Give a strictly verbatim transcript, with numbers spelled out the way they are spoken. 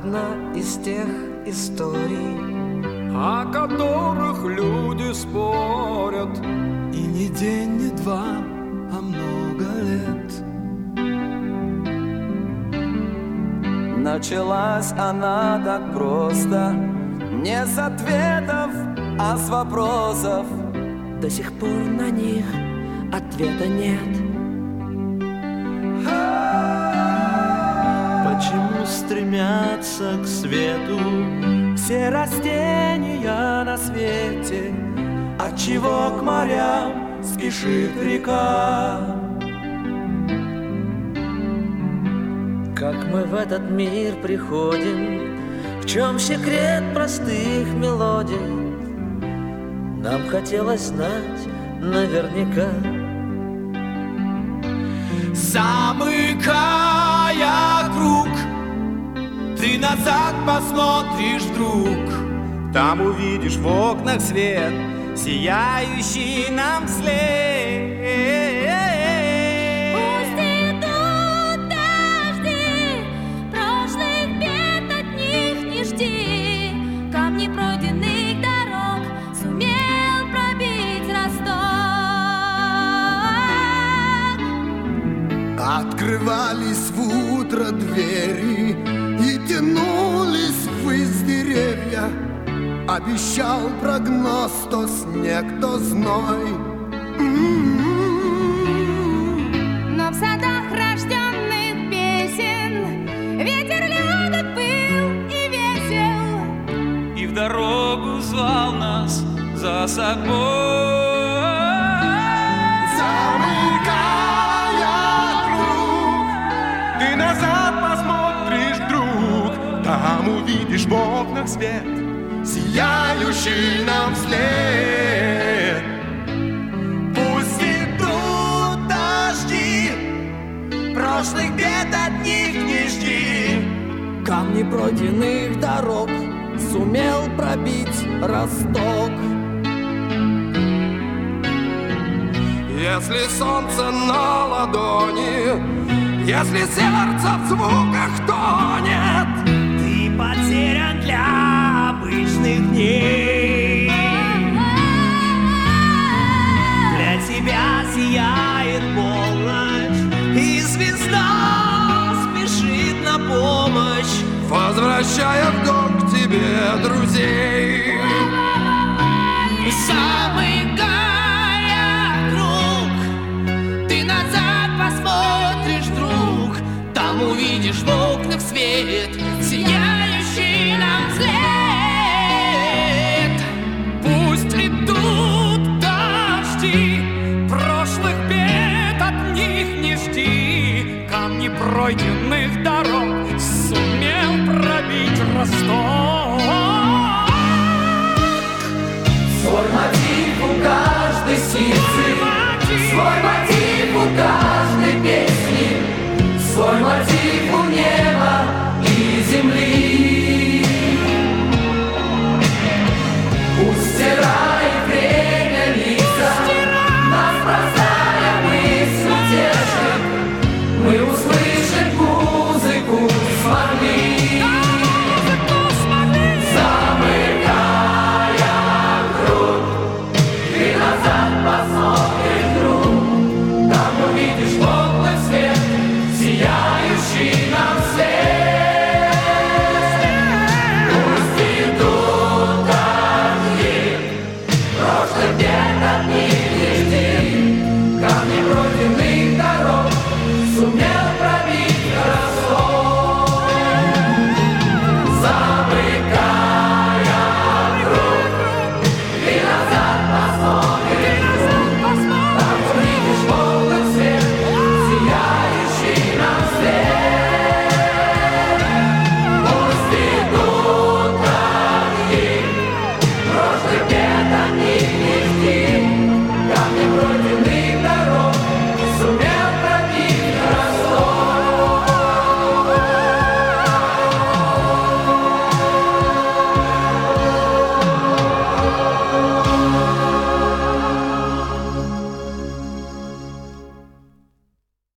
одна из тех историй, о которых люди спорят. И не день, не два, а много лет. Началась она так просто, не с ответов, а с вопросов. До сих пор на них ответа нет. Почему стремятся к свету все растения на свете? Отчего к морям спешит река? Как мы в этот мир приходим, в чем секрет простых мелодий? Нам хотелось знать наверняка. Замыкая круг, ты назад посмотришь вдруг. Там увидишь в окнах свет, сияющий нам вслед. Пусть идут дожди, прошлых бед от них не жди. Камни пройденных дорог сумел пробить росток. Открывались в утро двери и тянулись ввысь деревья. Обещал прогноз то снег, то зной. Но в садах рожденных песен ветер легок был и весел, И в дорогу звал нас за собой. Замыкая круг, ты назад посмотришь вдруг. Там увидишь в окнах свет, сияющий нам вслед. Пусть идут дожди, прошлых бед от них не жди. Камни пройденных дорог сумел пробить росток. Если солнце на ладони, если сердце в звуках тонет, Ты потерян для обычных дней. Для тебя сияет полночь, и звезда спешит на помощь, возвращая в дом к тебе друзей. Замыкая круг, ты назад посмотришь вдруг. Там увидишь в окнах свет, сияющий нам вслед. Пусть идут дожди, прошлых бед от них не жди. Камни пройденных дорог сумел пробить росток. Свой мотив угадать.